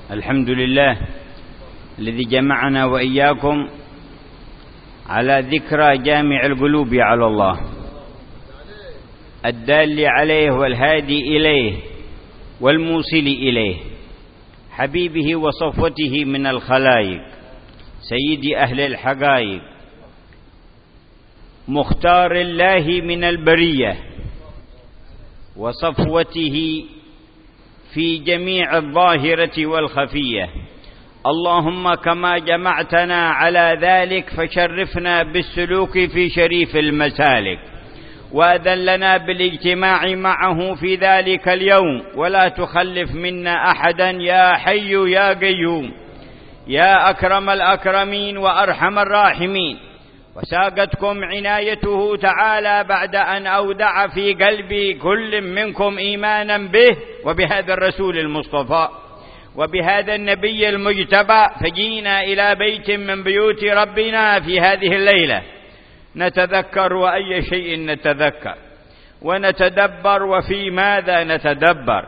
الحمد لله الذي جمعنا وإياكم على ذكرى جامع القلوب على الله الدال عليه والهادي إليه والموصل إليه، حبيبه وصفوته من الخلائق، سيد أهل الحقائق، مختار الله من البرية، وصفوته في جميع الظاهرة والخفية. اللهم كما جمعتنا على ذلك فشرفنا بالسلوك في شريف المسالك، وأذن لنا بالاجتماع معه في ذلك اليوم، ولا تخلف منا أحدا يا حي يا قيوم يا أكرم الأكرمين وأرحم الراحمين. وساقتكم عنايته تعالى بعد أن أودع في قلبي كل منكم إيمانا به وبهذا الرسول المصطفى وبهذا النبي المجتبى، فجينا إلى بيت من بيوت ربنا في هذه الليلة نتذكر، وأي شيء نتذكر ونتدبر، وفي ماذا نتدبر؟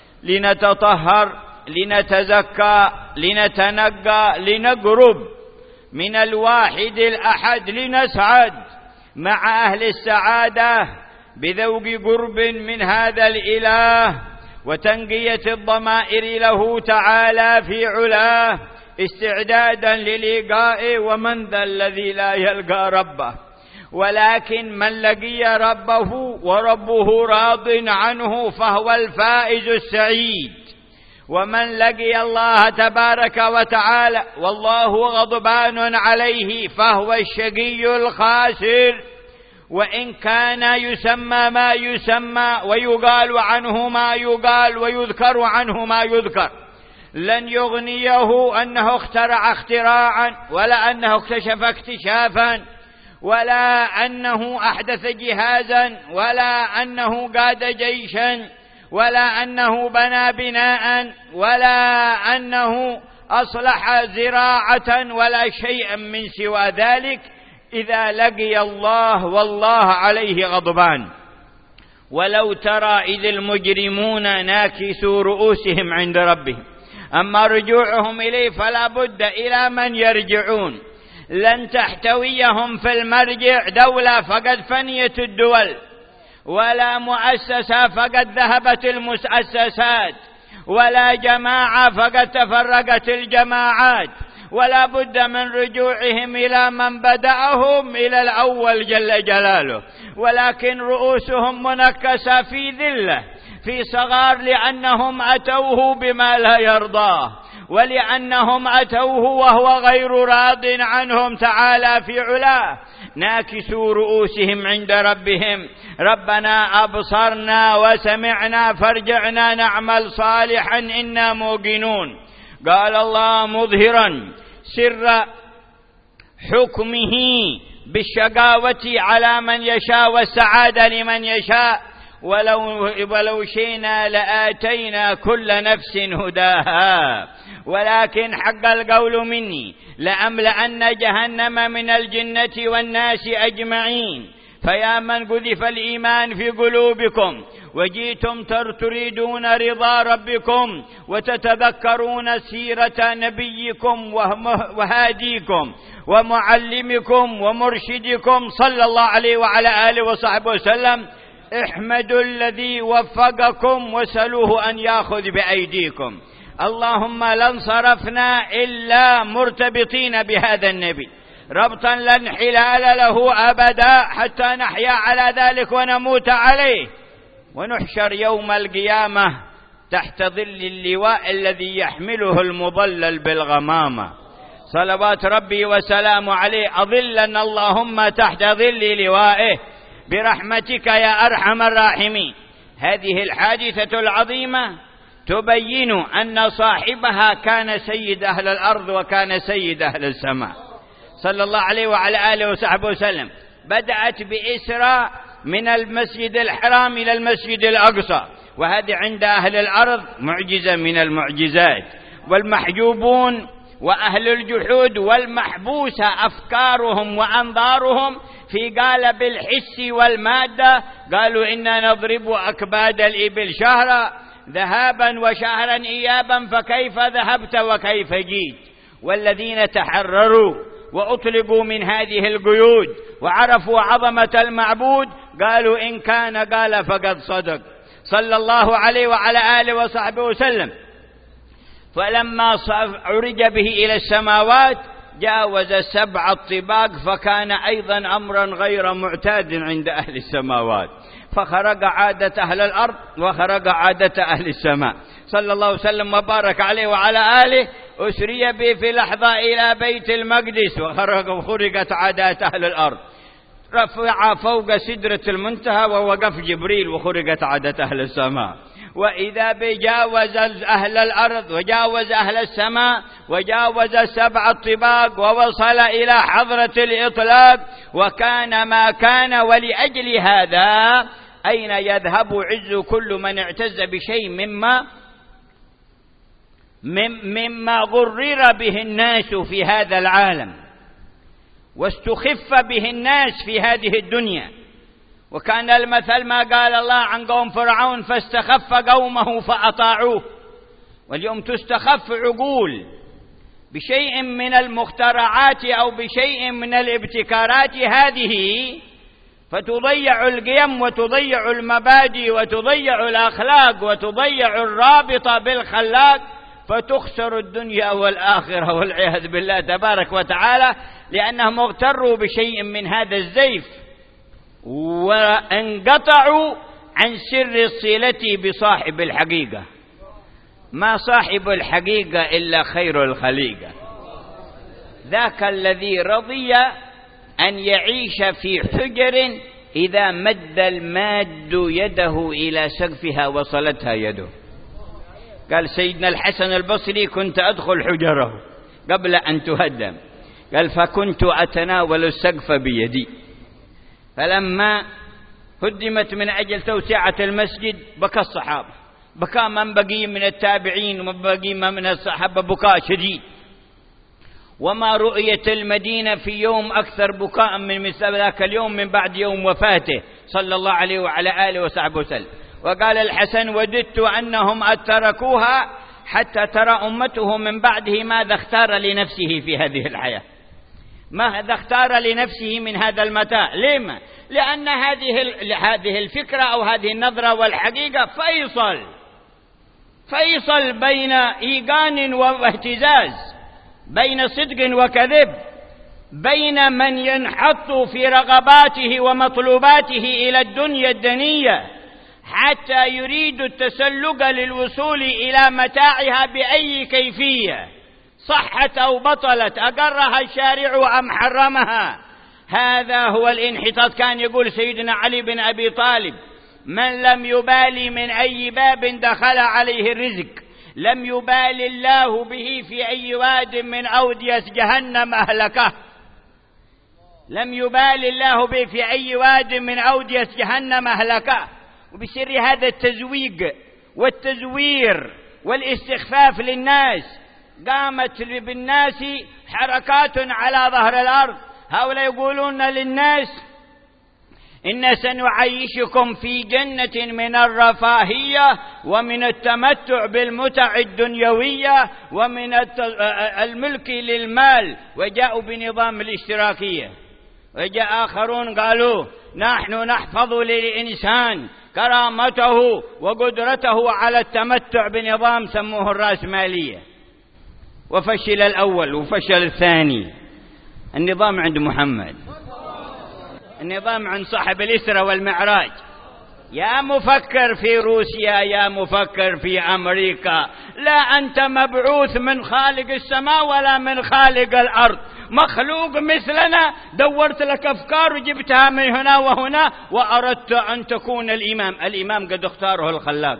لنتطهر، لنتزكى، لنتنقى، لنقرب من الواحد الأحد، لنسعد مع أهل السعادة بذوق قرب من هذا الإله وتنقية الضمائر له تعالى في علاه، استعدادا للقائه. ومن ذا الذي لا يلقى ربه؟ ولكن من لقي ربه وربه راض عنه فهو الفائز السعيد. ومن لقي الله تبارك وتعالى والله غضبان عليه فهو الشقي الخاسر. وإن كان يسمى ما يسمى ويقال عنه ما يقال ويذكر عنه ما يذكر، لن يغنيه أنه اخترع اختراعا، ولا أنه اكتشف اكتشافا، ولا أنه أحدث جهازا، ولا أنه قاد جيشا، ولا أنه بنى بناء، ولا أنه أصلح زراعة، ولا شيئا من سوى ذلك. إذا لقي الله والله عليه غضبان. ولو ترى إذ المجرمون ناكسوا رؤوسهم عند ربهم، أما رجوعهم إليه فلا بد إلى من يرجعون. لن تحتويهم في المرجع دولة فقد فنيت الدول، ولا مؤسسة فقد ذهبت المؤسسات، ولا جماعة فقد تفرقت الجماعات. ولا بد من رجوعهم إلى من بدأهم، إلى الأول جل جلاله. ولكن رؤوسهم منكسة في ذلة، في صغار، لأنهم أتوه بما لا يرضاه، ولأنهم أتوه وهو غير راض عنهم تعالى في علاه. ناكسوا رؤوسهم عند ربهم، ربنا أبصرنا وسمعنا فارجعنا نعمل صالحا إنا موقنون. قال الله مظهرا سر حكمه بالشقاوة على من يشاء والسعادة لمن يشاء، ولو شئنا لآتينا كل نفس هداها، ولكن حق القول مني لأملأن جهنم من الجنة والناس أجمعين. فيا من قذف الإيمان في قلوبكم وجيتم تريدون رضا ربكم وتتذكرون سيرة نبيكم وهاديكم ومعلمكم ومرشدكم صلى الله عليه وعلى آله وصحبه وسلم، احمدوا الذي وفقكم وسلوه أن يأخذ بأيديكم. اللهم لن صرفنا إلا مرتبطين بهذا النبي ربطا لا انحلال له أبدا، حتى نحيا على ذلك ونموت عليه، ونحشر يوم القيامة تحت ظل اللواء الذي يحمله المضلل بالغمامة. صلوات ربي وسلامه عليه، أظلنا اللهم تحت ظل لوائه برحمتك يا أرحم الراحمين. هذه الحادثة العظيمة تبين أن صاحبها كان سيد أهل الأرض وكان سيد أهل السماء صلى الله عليه وعلى آله وصحبه وسلم. بدأت بإسراء من المسجد الحرام إلى المسجد الأقصى، وهذه عند أهل الأرض معجزة من المعجزات. والمحجوبون وأهل الجحود والمحبوسة أفكارهم وأنظارهم في قالب الحس والمادة قالوا إنا نضرب أكباد الإبل شهرا، ذهابا وشهرا إيابا، فكيف ذهبت وكيف جيت؟ والذين تحرروا وأطلقوا من هذه القيود وعرفوا عظمة المعبود قالوا إن كان قال فقد صدق، صلى الله عليه وعلى آله وصحبه وسلم. فلما عرج به إلى السماوات جاوز 7 الطباق، فكان أيضا أمرا غير معتاد عند أهل السماوات، فخرج عادة أهل الأرض وخرج عادة أهل السماء، صلى الله وسلم وبارك عليه وعلى آله. أسري به في لحظة إلى بيت المقدس وخرجت عادات أهل الأرض، رفع فوق سدرة المنتهى ووقف جبريل وخرجت عادة أهل السماء، وإذا بجاوز أهل الأرض وجاوز أهل السماء وجاوز 7 الطباق ووصل إلى حضرة الإطلاق، وكان ما كان. ولأجل هذا أين يذهب عز كل من اعتز بشيء مما غرر به الناس في هذا العالم واستخف به الناس في هذه الدنيا. وكان المثل ما قال الله عن قوم فرعون فاستخف قومه فأطاعوه. واليوم تستخف عقول بشيء من المخترعات أو بشيء من الابتكارات هذه، فتضيع القيم وتضيع المبادئ وتضيع الأخلاق وتضيع الرابطة بالخلاق، فتخسر الدنيا والآخرة والعياذ بالله تبارك وتعالى، لأنهم اغتروا بشيء من هذا الزيف وانقطعوا عن سر الصلة بصاحب الحقيقة. ما صاحب الحقيقة إلا خير الخليقة، ذاك الذي رضي أن يعيش في حجر إذا مد الماد يده إلى سقفها وصلتها يده. قال سيدنا الحسن البصري كنت أدخل حجره قبل أن تهدم، قال فكنت أتناول السقف بيدي، فلما هدمت من أجل توسعة المسجد بكى الصحابة، بكى من بقي من التابعين ومن بقي من الصحابة بكاء شديد، وما رؤيت المدينة في يوم أكثر بكاء من مثل ذاك اليوم من بعد يوم وفاته صلى الله عليه وعلى آله وصحبه وسلم. وقال الحسن وددت أنهم أتركوها حتى ترى أمته من بعده ماذا اختار لنفسه في هذه الحياة، ماذا اختار لنفسه من هذا المتاع. لما؟ لأن هذه الفكرة أو هذه النظرة والحقيقة فيصل بين إيقان واهتزاز، بين صدق وكذب، بين من ينحط في رغباته ومطلوباته إلى الدنيا الدنية حتى يريد التسلق للوصول إلى متاعها بأي كيفية، صحت أو بطلت، أقرها الشارع أم حرمها. هذا هو الانحطاط. كان يقول سيدنا علي بن أبي طالب من لم يبالي من أي باب دخل عليه الرزق لم يبالي الله به في أي واد من أودية جهنم أهلكه. لم يبالي الله به في أي واد من أودية جهنم أهلكه. وبسر هذا التزويق والتزوير والاستخفاف للناس قامت بالناس حركات على ظهر الأرض. هؤلاء يقولون للناس إن سنعيشكم في جنة من الرفاهية ومن التمتع بالمتع الدنيوية ومن الملك للمال، وجاءوا بنظام الاشتراكية. وجاء آخرون قالوا نحن نحفظ للإنسان كرامته وقدرته على التمتع بنظام سموه الرأسمالية. وفشل الأول وفشل الثاني. النظام عند محمد، النظام عند صاحب الإسرة والمعراج. يا مفكر في روسيا، يا مفكر في أمريكا، لا أنت مبعوث من خالق السماء ولا من خالق الأرض، مخلوق مثلنا. دورت لك أفكار وجبتها من هنا وهنا وأردت أن تكون الإمام. الإمام قد اختاره الخلاق،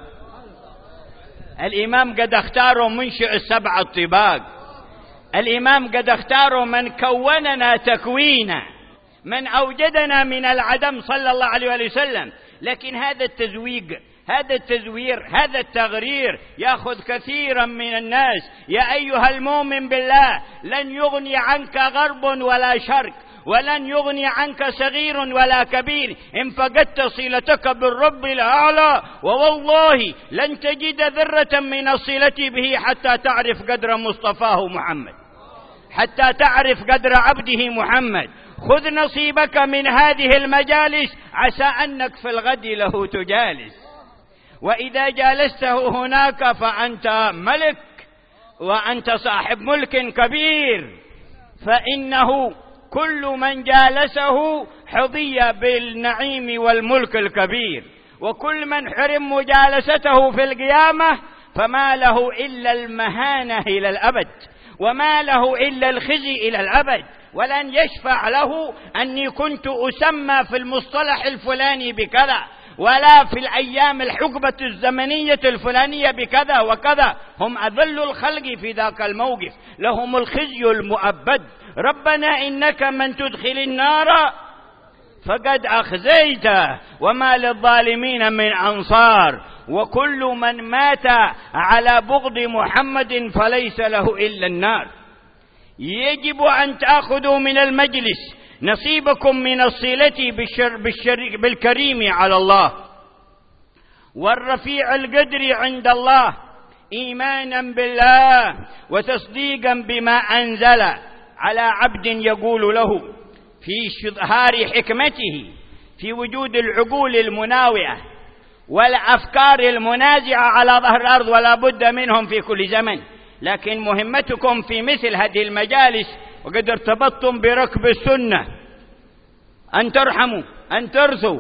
الإمام قد اختاره منشئ 7 الطباق، الإمام قد اختاره من كوننا تكوينا، من أوجدنا من العدم صلى الله عليه وسلم. لكن هذا التزويق، هذا التزوير، هذا التغرير يأخذ كثيرا من الناس. يا أيها المؤمن بالله لن يغني عنك غرب ولا شرق ولن يغني عنك صغير ولا كبير إن فقدت صلتك بالرب الأعلى، ووالله لن تجد ذرة من الصلة به حتى تعرف قدر مصطفاه محمد، حتى تعرف قدر عبده محمد. خذ نصيبك من هذه المجالس، عسى أنك في الغد له تجالس، وإذا جالسته هناك فأنت ملك وأنت صاحب ملك كبير، فإنه كل من جالسه حظي بالنعيم والملك الكبير، وكل من حرم مجالسته في القيامة فما له إلا المهانة إلى الأبد، وما له إلا الخزي إلى الأبد، ولن يشفع له أني كنت أسمى في المصطلح الفلاني بكذا، ولا في الأيام الحقبة الزمنية الفلانية بكذا وكذا. هم أذل الخلق في ذاك الموقف، لهم الخزي المؤبد. ربنا إنك من تدخل النار فقد أخزيته وما للظالمين من أنصار، وكل من مات على بغض محمد فليس له إلا النار. يجب أن تأخذوا من المجلس نصيبكم من الصلة بالكريم على الله والرفيع القدر عند الله، إيمانا بالله وتصديقا بما أنزل على عبد يقول له في إظهار حكمته في وجود العقول المناوئة والأفكار المنازعة على ظهر الأرض، ولا بد منهم في كل زمن. لكن مهمتكم في مثل هذه المجالس وقد ارتبطتم بركب السنة أن ترحموا، أن ترثوا،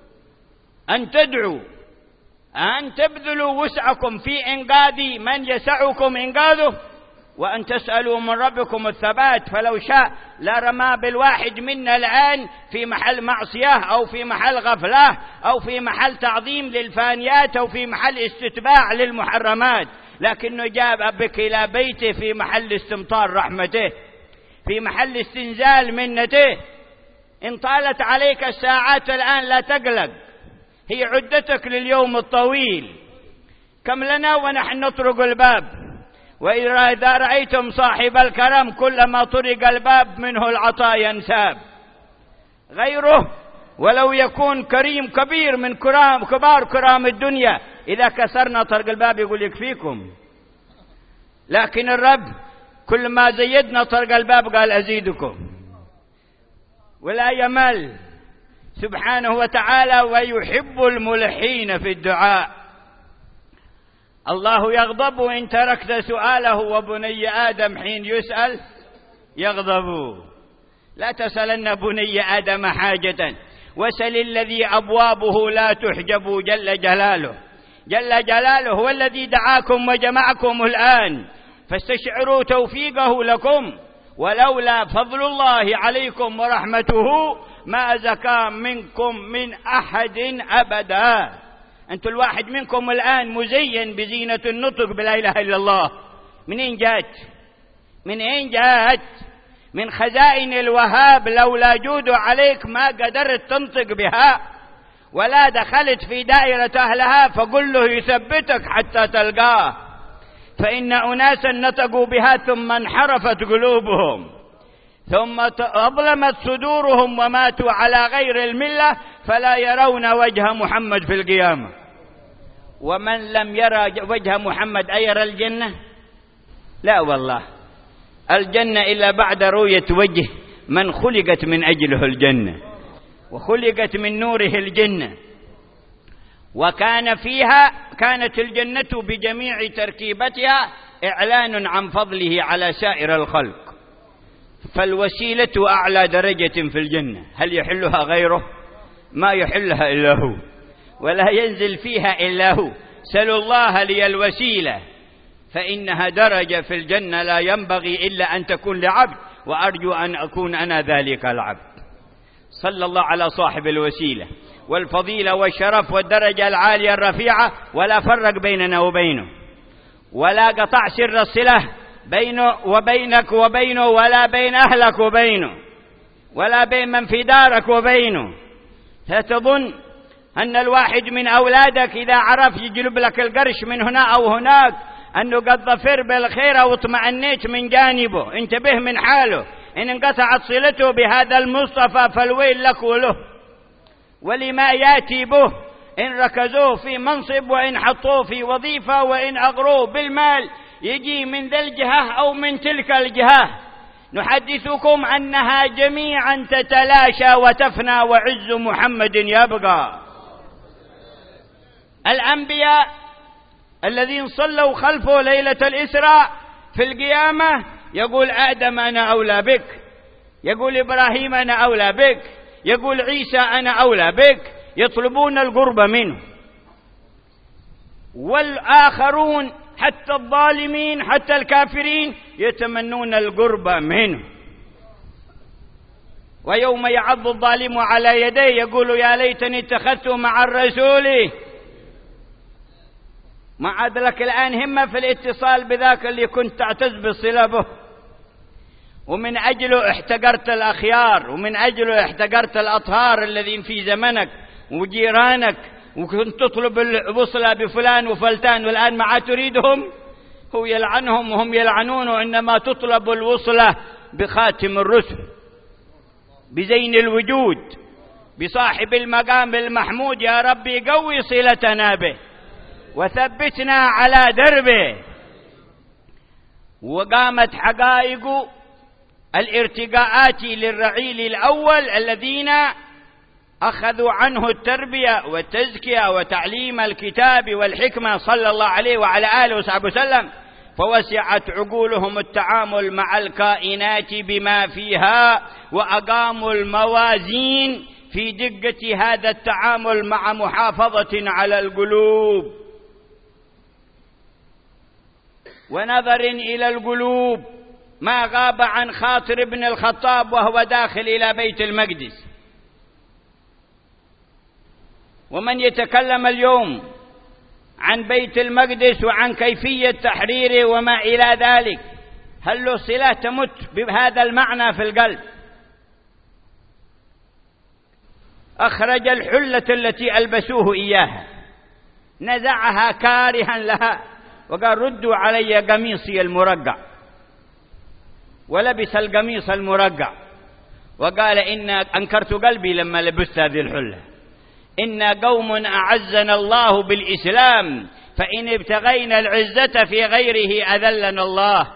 أن تدعوا، أن تبذلوا وسعكم في إنقاذ من يسعكم إنقاذه، وأن تسألوا من ربكم الثبات. فلو شاء لرمى بالواحد منا الآن في محل معصية أو في محل غفلة أو في محل تعظيم للفانيات أو في محل استتباع للمحرمات، لكنه جاب بك إلى بيته في محل استمطار رحمته، في محل استنزال منته. إن طالت عليك الساعات الآن لا تقلق، هي عدتك لليوم الطويل. كم لنا ونحن نطرق الباب، وإذا رأيتم صاحب الكرم كلما طرق الباب منه العطاء ينساب. غيره ولو يكون كريم كبير من كبار كرام الدنيا، إذا كسرنا طرق الباب يقول يكفيكم، لكن الرب كل ما زيدنا طرق الباب قال أزيدكم، ولا يمل سبحانه وتعالى، ويحب الملحين في الدعاء. الله يغضب إن تركت سؤاله، وبني آدم حين يسأل يغضب. لا تسألن بني آدم حاجة، وسل الذي أبوابه لا تحجب جل جلاله. جل جلاله هو الذي دعاكم وجمعكم الآن، فاستشعروا توفيقه لكم، ولولا فضل الله عليكم ورحمته ما زكى منكم من أحد أبدا. أنتم الواحد منكم الآن مزين بزينة النطق بلا إله إلا الله. منين جات؟ من أين جات؟ من خزائن الوهاب، لولا جوده عليك ما قدرت تنطق بها ولا دخلت في دائرة أهلها، فقل له يثبتك حتى تلقاه. فإن أناسا نطقوا بها ثم انحرفت قلوبهم، ثم أظلمت صدورهم وماتوا على غير الملة، فلا يرون وجه محمد في القيامة. ومن لم يرى وجه محمد أيرى الجنة؟ لا والله، الجنة إلا بعد رؤية وجه من خلقت من أجله الجنة، وخلقت من نوره الجنة، وكان فيها كانت الجنة بجميع تركيبتها إعلان عن فضله على سائر الخلق. فالوسيلة أعلى درجة في الجنة، هل يحلها غيره؟ ما يحلها إلا هو، ولا ينزل فيها إلا هو. سلوا الله لي الوسيلة، فإنها درجة في الجنة لا ينبغي إلا أن تكون لعبد، وأرجو أن أكون أنا ذلك العبد. صلى الله على صاحب الوسيلة والفضيلة والشرف والدرجة العالية الرفيعة، ولا فرق بيننا وبينه، ولا قطع سر الصلة بينه وبينك وبينه، ولا بين أهلك وبينه، ولا بين من في دارك وبينه. فتظن أن الواحد من أولادك إذا عرف يجلب لك القرش من هنا أو هناك أنه قد ظفر بالخير واطمأنيت من جانبه، انتبه من حاله. إن انقطعت صلته بهذا المصطفى فالويل لك وله ولما ياتي به، إن ركزوه في منصب وإن حطوه في وظيفة وإن أغروه بالمال يجي من ذا الجهة أو من تلك الجهة. نحدثكم أنها جميعا تتلاشى وتفنى وعز محمد يبقى. الأنبياء الذين صلوا خلفه ليلة الإسراء في القيامة يقول آدم أنا أولى بك، يقول إبراهيم أنا أولى بك، يقول عيسى أنا أولى بك، يطلبون القرب منه. والآخرون حتى الظالمين حتى الكافرين يتمنون القرب منه. ويوم يعض الظالم على يديه يقول يا ليتني اتخذت مع الرسول. ما عاد لك الآن همة في الاتصال بذاك اللي كنت تعتز بالصلة به، ومن أجله احتقرت الأخيار، ومن أجله احتقرت الأطهار الذين في زمنك وجيرانك، وكنت تطلب الوصلة بفلان وفلتان والآن ما تريدهم. هو يلعنهم وهم يلعنونه، إنما تطلب الوصلة بخاتم الرسل، بزين الوجود، بصاحب المقام المحمود. يا ربي قوي صلتنا به وثبتنا على دربه. وقامت حقائق الارتقاءات للرعيل الأول الذين أخذوا عنه التربية والتزكية وتعليم الكتاب والحكمة صلى الله عليه وعلى آله وصحبه وسلم، فوسعت عقولهم التعامل مع الكائنات بما فيها، وأقاموا الموازين في دقة هذا التعامل مع محافظة على القلوب ونظر إلى القلوب. ما غاب عن خاطر ابن الخطاب وهو داخل إلى بيت المقدس. ومن يتكلم اليوم عن بيت المقدس وعن كيفية تحريره وما إلى ذلك، هل له صلة تمت بهذا المعنى في القلب؟ أخرج الحلة التي ألبسوه إياها، نزعها كارها لها وقال ردوا علي قميصي المرقع، ولبس القميص المرقع وقال إن أنكرت قلبي لما لبست هذه الحلة. إنا قوم أعزنا الله بالإسلام فإن ابتغينا العزة في غيره أذلنا الله،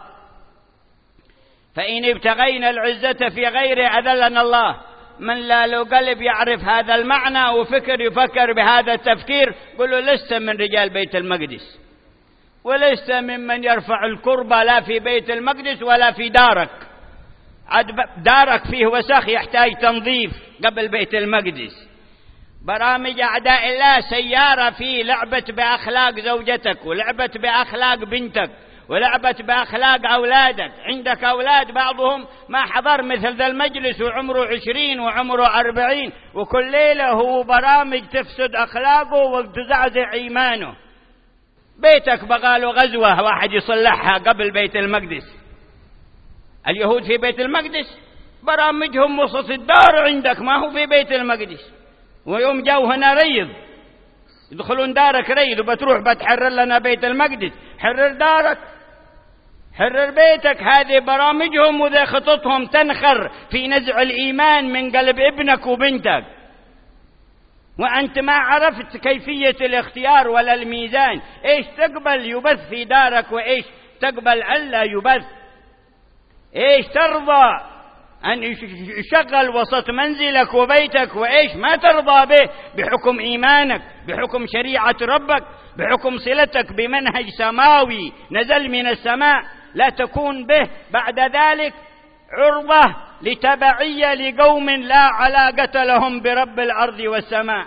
فإن ابتغينا العزة في غيره أذلنا الله. من لا له قلب يعرف هذا المعنى وفكر يفكر بهذا التفكير قل له لست من رجال بيت المقدس، ولست ممن يرفع الكربة لا في بيت المقدس ولا في دارك. دارك فيه وسخ يحتاج تنظيف قبل بيت المقدس. برامج أعداء الله سيارة فيه لعبت بأخلاق زوجتك، ولعبت بأخلاق بنتك، ولعبت بأخلاق أولادك. عندك أولاد بعضهم ما حضر مثل ذا المجلس وعمره 20 وعمره 40، وكل ليلة هو برامج تفسد أخلاقه وتزعزع إيمانه. بيتك بقاله غزوة واحد يصلحها قبل بيت المقدس. اليهود في بيت المقدس برامجهم وسط الدار، عندك ما هو في بيت المقدس. ويوم جاو هنا ريض يدخلون دارك ريض وبتروح بتحرر لنا بيت المقدس. حرر دارك، حرر بيتك. هذه برامجهم وذي خططهم تنخر في نزع الإيمان من قلب ابنك وبنتك، وأنت ما عرفت كيفية الاختيار ولا الميزان. إيش تقبل يبث في دارك وإيش تقبل ألا يبث. إيش ترضى أن يشغل وسط منزلك وبيتك وإيش ما ترضى به بحكم إيمانك، بحكم شريعة ربك، بحكم صلتك بمنهج سماوي نزل من السماء. لا تكون به بعد ذلك عرضة لتبعية لقوم لا علاقة لهم برب الأرض والسماء.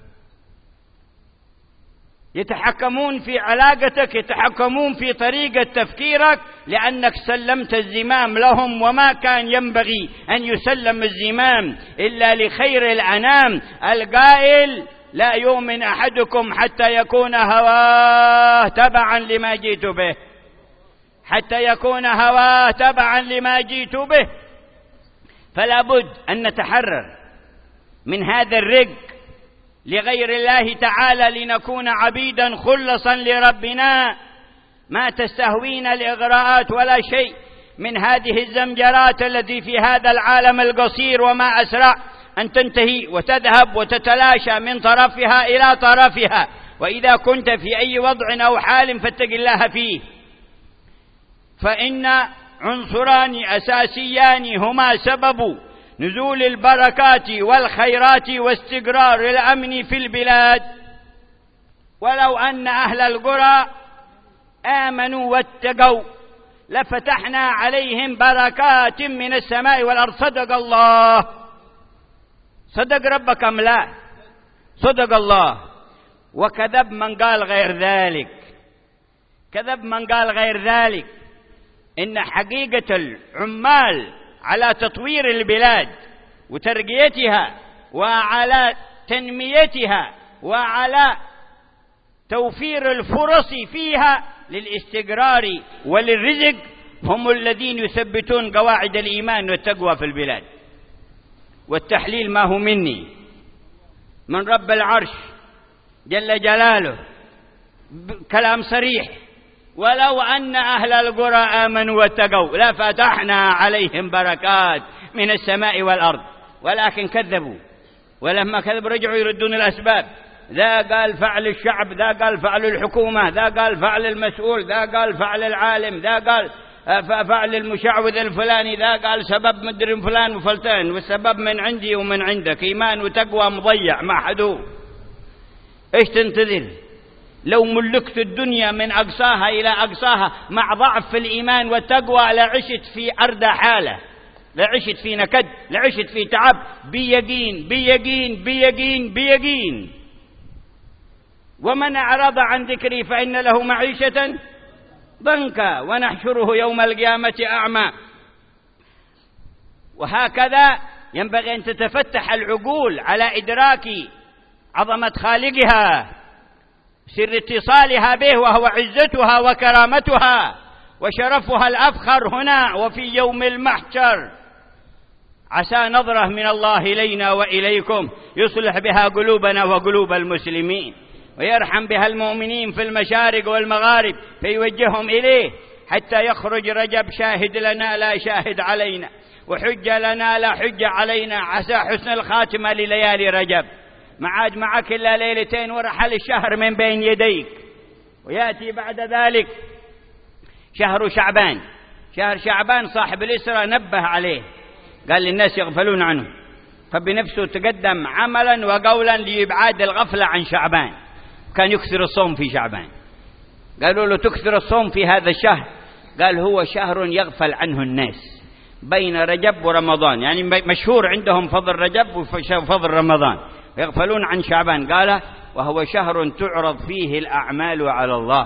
يتحكمون في علاقتك، يتحكمون في طريقة تفكيرك لأنك سلمت الزمام لهم، وما كان ينبغي أن يسلم الزمام إلا لخير الأنام القائل لا يؤمن أحدكم حتى يكون هواه تبعا لما جئت به، حتى يكون هواه تبعا لما جئت به. فلا بد أن نتحرر من هذا الرق لغير الله تعالى لنكون عبيدا خلصا لربنا. ما تستهوينا الإغراءات ولا شيء من هذه الزمجرات التي في هذا العالم القصير، وما أسرع أن تنتهي وتذهب وتتلاشى من طرفها إلى طرفها. وإذا كنت في أي وضع أو حال فاتق الله فيه، فإن عنصران أساسيان هما سبب نزول البركات والخيرات واستقرار الأمن في البلاد. ولو أن أهل القرى آمنوا واتقوا لفتحنا عليهم بركات من السماء والأرض. صدق الله. صدق ربك أم لا؟ صدق الله. وكذب من قال غير ذلك، كذب من قال غير ذلك. إن حقيقة العمال على تطوير البلاد وترقيتها وعلى تنميتها وعلى توفير الفرص فيها للاستقرار وللرزق هم الذين يثبتون قواعد الإيمان والتقوى في البلاد. والتحليل ما هو مني، من رب العرش جل جلاله، كلام صريح. ولو أن أهل القرى آمنوا واتقوا لفتحنا عليهم بركات من السماء والأرض، ولكن كذبوا. ولما كذبوا رجعوا يردون الأسباب. ذا قال فعل الشعب، ذا قال فعل الحكومة، ذا قال فعل المسؤول، ذا قال فعل العالم، ذا قال فعل المشعوذ الفلاني، ذا قال سبب مدري فلان وفلتان، والسبب من عندي ومن عندك. إيمان وتقوى مضيع ما حدوه. إيش تنتظر؟ لو ملكت الدنيا من أقصاها إلى أقصاها مع ضعف في الإيمان والتقوى لعشت في أردى حالة، لعشت في نكد، لعشت في تعب، بيقين بيقين بيقين بيقين. ومن أعرض عن ذكري فإن له معيشة ضنكا ونحشره يوم القيامة أعمى. وهكذا ينبغي أن تتفتح العقول على إدراك عظمة خالقها، سر اتصالها به، وهو عزتها وكرامتها وشرفها الأفخر هنا وفي يوم المحشر. عسى نظرة من الله إلينا وإليكم يصلح بها قلوبنا وقلوب المسلمين، ويرحم بها المؤمنين في المشارق والمغارب فيوجههم إليه، حتى يخرج رجب شاهد لنا لا شاهد علينا، وحجة لنا لا حجة علينا. عسى حسن الخاتمة لليالي رجب، معاد معك إلا ليلتين ورحل الشهر من بين يديك. ويأتي بعد ذلك شهر شعبان. شهر شعبان صاحب الإسرة نبه عليه، قال للناس يغفلون عنه، فبنفسه تقدم عملا وقولا ليبعاد الغفلة عن شعبان. كان يكثر الصوم في شعبان. قالوا له تكثر الصوم في هذا الشهر، قال هو شهر يغفل عنه الناس بين رجب ورمضان، يعني مشهور عندهم فضل رجب وفضل رمضان، يغفلون عن شعبان. قال وهو شهر تعرض فيه الأعمال على الله،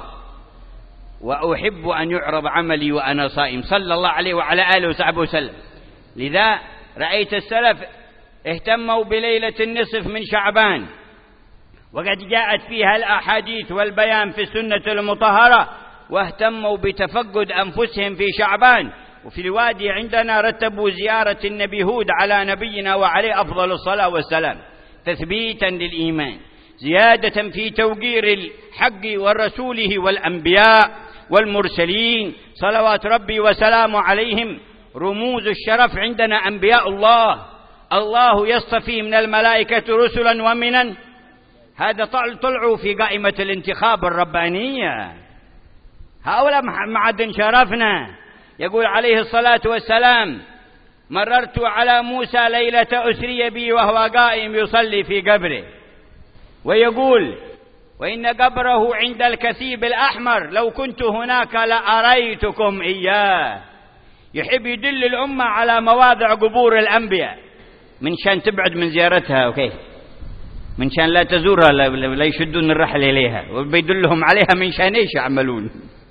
وأحب أن يعرض عملي وأنا صائم، صلى الله عليه وعلى آله وصحبه وسلم. لذا رأيت السلف اهتموا بليلة النصف من شعبان، وقد جاءت فيها الأحاديث والبيان في السنة المطهرة، واهتموا بتفقد أنفسهم في شعبان. وفي الوادي عندنا رتبوا زيارة النبي هود على نبينا وعليه أفضل الصلاة والسلام تثبيتا للإيمان، زيادة في توقير الحق ورسوله والأنبياء والمرسلين صلوات ربي وسلامه عليهم. رموز الشرف عندنا أنبياء الله، الله يصطفي من الملائكة رسلا ومنا، هذا طلعوا في قائمة الانتخاب الربانية. هؤلاء معدن شرفنا. يقول عليه الصلاة والسلام مررت على موسى ليلة أسري بي وهو قائم يصلي في قبره، ويقول وإن قبره عند الكثيب الأحمر، لو كنت هناك لأريتكم إياه. يحب يدل الأمة على مواضع قبور الأنبياء من شان تبعد من زيارتها، أوكي، من شان لا تزورها لا يشدون الرحل إليها، وبيدلهم عليها من شان إيش يعملون.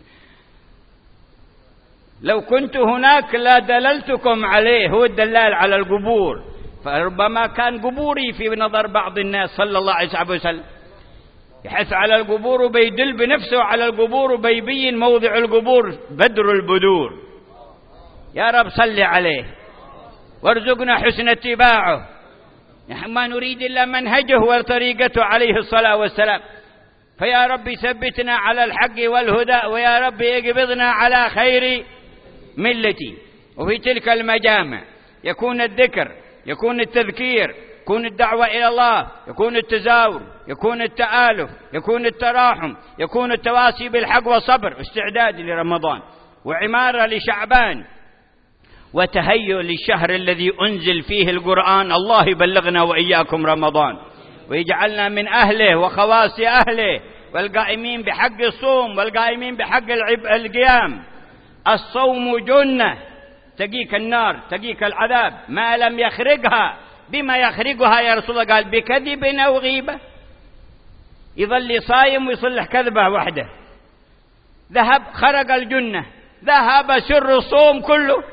لو كنت هناك لا دللتكم عليه، هو الدلال على القبور. فربما كان قبوري في نظر بعض الناس، صلى الله عليه وسلم يحث على القبور وبيدل بنفسه على القبور وبيبين موضع القبور بدر البدور. يا رب صل عليه وارزقنا حسن اتباعه. نحن ما نريد إلا منهجه وطريقته عليه الصلاة والسلام. فيا رب ثبتنا على الحق والهدى، ويا رب اقبضنا على خير ملتي. وفي تلك المجامع يكون الذكر، يكون التذكير، يكون الدعوة إلى الله، يكون التزاور، يكون التآلف، يكون التراحم، يكون التواصي بالحق والصبر، استعداد لرمضان وعمارة لشعبان وتهيؤ للشهر الذي أنزل فيه القرآن. الله يبلغنا وإياكم رمضان ويجعلنا من أهله وخواص أهله، والقائمين بحق الصوم والقائمين بحق القيام. الصوم جنة تقيك النار، تقيك العذاب، ما لم يخرجها. بما يخرجها يا رسول الله؟ قال بكذب أو غيبة. يظل صايم ويصلح كذبة واحدة، خرج الجنة، ذهب سر الصوم كله.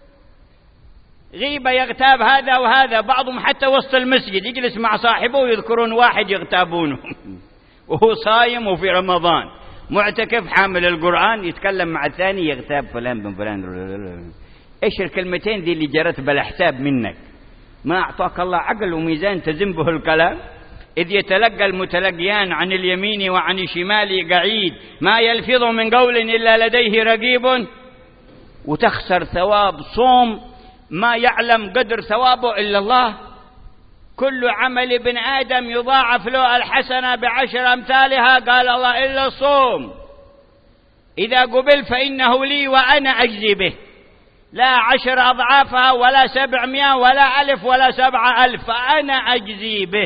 غيبة يغتاب هذا وهذا، بعضهم حتى وسط المسجد يجلس مع صاحبه ويذكرون واحد يغتابونه وهو صايم وفي رمضان معتكف حامل القرآن، يتكلم مع الثاني يغتاب فلان بن فلان. ايش الكلمتين ذي اللي جرت بلا حساب منك؟ ما أعطاك الله عقل وميزان تزن به الكلام؟ إذ يتلقى المتلقيان عن اليمين وعن الشمال قعيد، ما يلفظ من قول إلا لديه رقيب. وتخسر ثواب صوم ما يعلم قدر ثوابه إلا الله. كل عمل ابن آدم يضاعف له الحسنة ب10 أمثالها، قال الله إلا الصوم، إذا قبل فإنه لي وأنا أجزي به، لا 10 أضعافها ولا 700 ولا 1000 ولا 7000، فأنا أجزي به.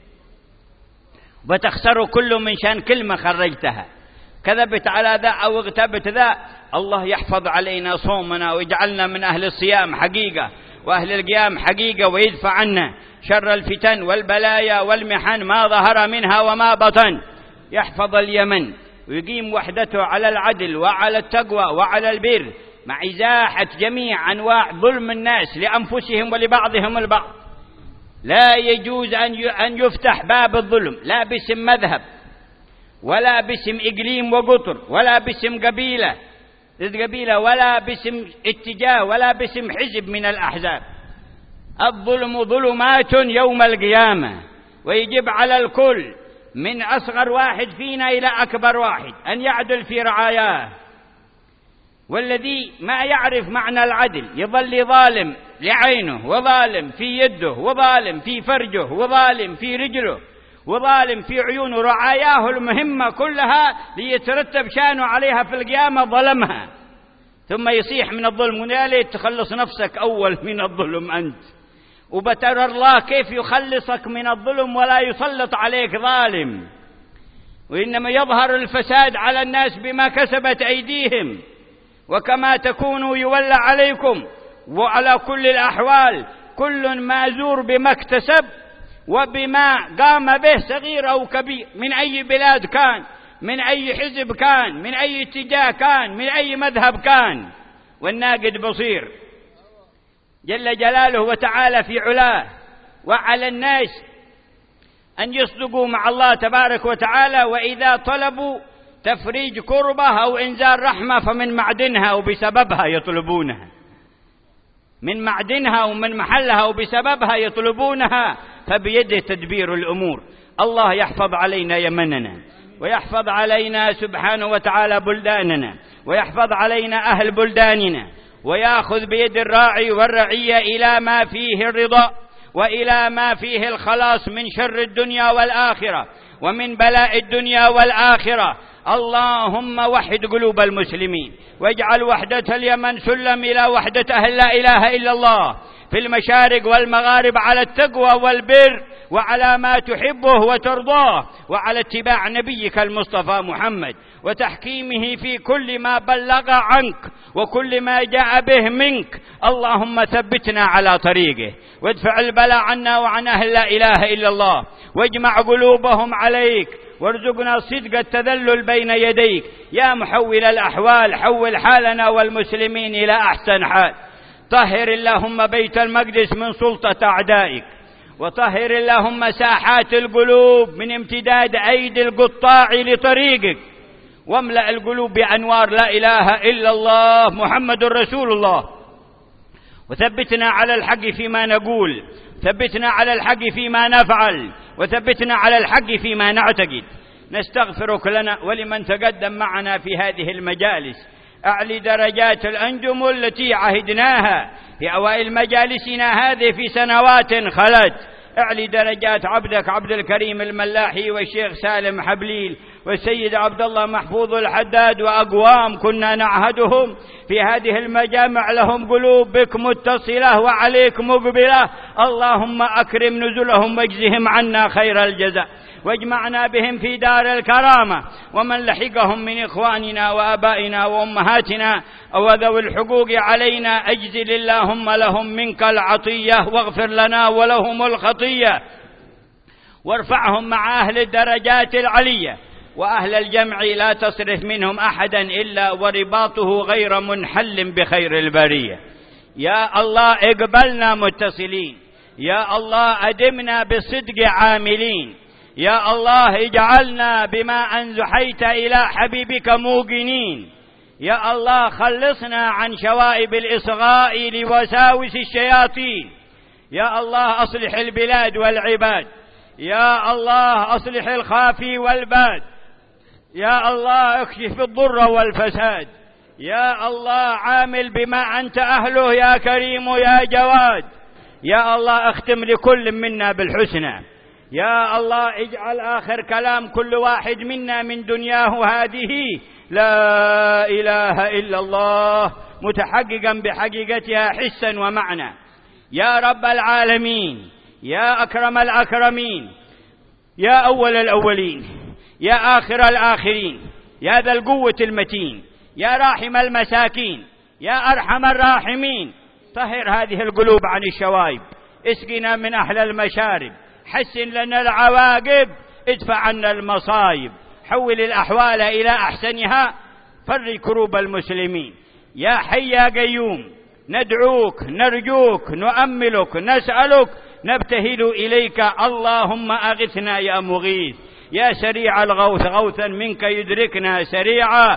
وتخسر كل من شان كلمة خرجتها، كذبت على ذا أو اغتبت ذا. الله يحفظ علينا صومنا ويجعلنا من أهل الصيام حقيقة وأهل القيام حقيقة، ويدفع عنا شر الفتن والبلايا والمحن ما ظهر منها وما بطن. يحفظ اليمن ويقيم وحدته على العدل وعلى التقوى وعلى البر، مع إزاحة جميع أنواع ظلم الناس لأنفسهم ولبعضهم البعض. لا يجوز أن يفتح باب الظلم، لا باسم مذهب ولا باسم إقليم وقطر ولا باسم قبيلة ولا باسم اتجاه ولا باسم حزب من الأحزاب. الظلم ظلمات يوم القيامة، ويجب على الكل من أصغر واحد فينا إلى أكبر واحد أن يعدل في رعاياه. والذي ما يعرف معنى العدل يظل ظالم لعينه، وظالم في يده، وظالم في فرجه، وظالم في رجله، وظالم في عيونه. رعاياه المهمة كلها ليترتب شانه عليها في القيامة ظلمها، ثم يصيح من الظلم. يا ليت تخلص نفسك أول من الظلم أنت، وبترى الله كيف يخلصك من الظلم ولا يسلط عليك ظالم. وإنما يظهر الفساد على الناس بما كسبت أيديهم، وكما تكونوا يولى عليكم. وعلى كل الأحوال كل مازور بما اكتسب وبما قام به، صغير أو كبير، من أي بلاد كان، من أي حزب كان، من أي اتجاه كان، من أي مذهب كان. والناقد بصير جل جلاله وتعالى في علاه. وعلى الناس أن يصدقوا مع الله تبارك وتعالى، وإذا طلبوا تفريج كربة أو إنزال رحمة فمن معدنها وبسببها يطلبونها، من معدنها ومن محلها وبسببها يطلبونها، فبيده تدبير الأمور. الله يحفظ علينا يمننا، ويحفظ علينا سبحانه وتعالى بلداننا، ويحفظ علينا أهل بلداننا، ويأخذ بيد الراعي والرعية إلى ما فيه الرضا وإلى ما فيه الخلاص من شر الدنيا والآخرة ومن بلاء الدنيا والآخرة. اللهم وحد قلوب المسلمين، واجعل وحدة اليمن سلم إلى وحدة أهل لا إله إلا الله في المشارق والمغارب، على التقوى والبر وعلى ما تحبه وترضاه، وعلى اتباع نبيك المصطفى محمد وتحكيمه في كل ما بلغ عنك وكل ما جاء به منك. اللهم ثبتنا على طريقه، وادفع البلاء عنا وعن أهل لا إله إلا الله، واجمع قلوبهم عليك، وارزقنا صدق التذلل بين يديك. يا محول الأحوال حول حالنا والمسلمين إلى أحسن حال. طهر اللهم بيت المقدس من سلطة أعدائك، وطهر اللهم ساحات القلوب من امتداد أيدي القطاع لطريقك، واملأ القلوب بأنوار لا إله إلا الله محمد رسول الله. وثبتنا على الحق فيما نقول، ثبتنا على الحق فيما نفعل، وثبتنا على الحق فيما نعتقد. نستغفرك لنا ولمن تقدم معنا في هذه المجالس أعلي درجات الأنجم التي عهدناها في أوائل مجالسنا هذه في سنوات خلت. اعلي درجات عبدك عبد الكريم الملاحي والشيخ سالم حبليل والسيد عبد الله محفوظ الحداد وأقوام كنا نعهدهم في هذه المجامع لهم قلوب بك متصلة وعليك مقبلة. اللهم أكرم نزلهم واجزهم عنا خير الجزاء، واجمعنا بهم في دار الكرامة، ومن لحقهم من إخواننا وآبائنا وأمهاتنا وذوي الحقوق علينا أجزل اللهم لهم منك العطية، واغفر لنا ولهم الخطية، وارفعهم مع أهل الدرجات العلية. وأهل الجمع لا تصرف منهم أحدا إلا ورباطه غير منحل بخير البرية. يا الله اقبلنا متصلين، يا الله أدمنا بالصدق عاملين، يا الله اجعلنا بما أنزحيت إلى حبيبك موقنين، يا الله خلصنا عن شوائب الإصغاء لوساوس الشياطين، يا الله أصلح البلاد والعباد، يا الله أصلح الخافي والباد، يا الله اكشف الضر والفساد، يا الله عامل بما أنت أهله يا كريم يا جواد، يا الله اختم لكل منا بالحسنى، يا الله اجعل آخر كلام كل واحد منا من دنياه هذه لا إله إلا الله، متحققا بحقيقتها حسا ومعنى. يا رب العالمين، يا أكرم الأكرمين، يا أول الأولين، يا آخر الآخرين، يا ذا القوة المتين، يا راحم المساكين، يا أرحم الراحمين، طهر هذه القلوب عن الشوائب، اسقنا من أهل المشارب، حسن لنا العواقب، ادفع عنا المصايب، حول الأحوال إلى أحسنها، فرج كروب المسلمين. يا حي يا قيوم ندعوك نرجوك نؤملك نسألك نبتهل إليك، اللهم أغثنا يا مغيث، يا سريع الغوث غوثا منك يدركنا سريعا،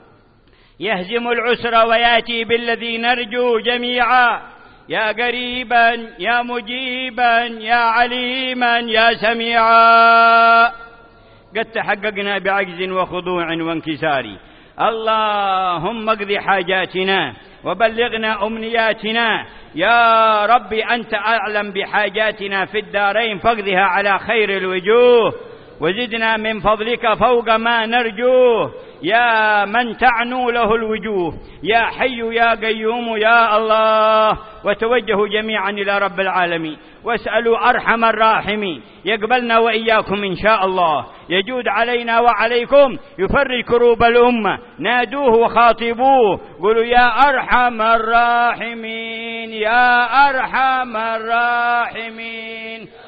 يهزم العسر وياتي بالذي نرجو جميعا، يا قريبا يا مجيبا يا عليما يا سميعا. قد تحققنا بعجز وخضوع وانكسار، اللهم اقض حاجاتنا وبلغنا أمنياتنا، يا رب أنت أعلم بحاجاتنا في الدارين فاقضها على خير الوجوه، وزدنا من فضلك فوق ما نرجوه، يا من تعنو له الوجوه، يا حي يا قيوم يا الله. وتوجهوا جميعا إلى رب العالمين واسألوا أرحم الراحمين يقبلنا وإياكم إن شاء الله، يجود علينا وعليكم، يفرج كروب الأمة، نادوه وخاطبوه، قولوا يا أرحم الراحمين يا أرحم الراحمين.